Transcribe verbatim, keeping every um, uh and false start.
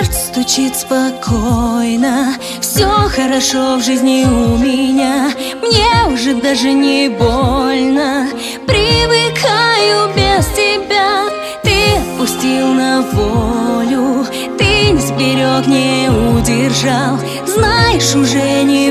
Сердце стучит спокойно, все хорошо в жизни у меня. Мне уже даже не больно, привыкаю без тебя. Ты отпустил на волю, ты не сберег, не удержал. Знаешь, уже не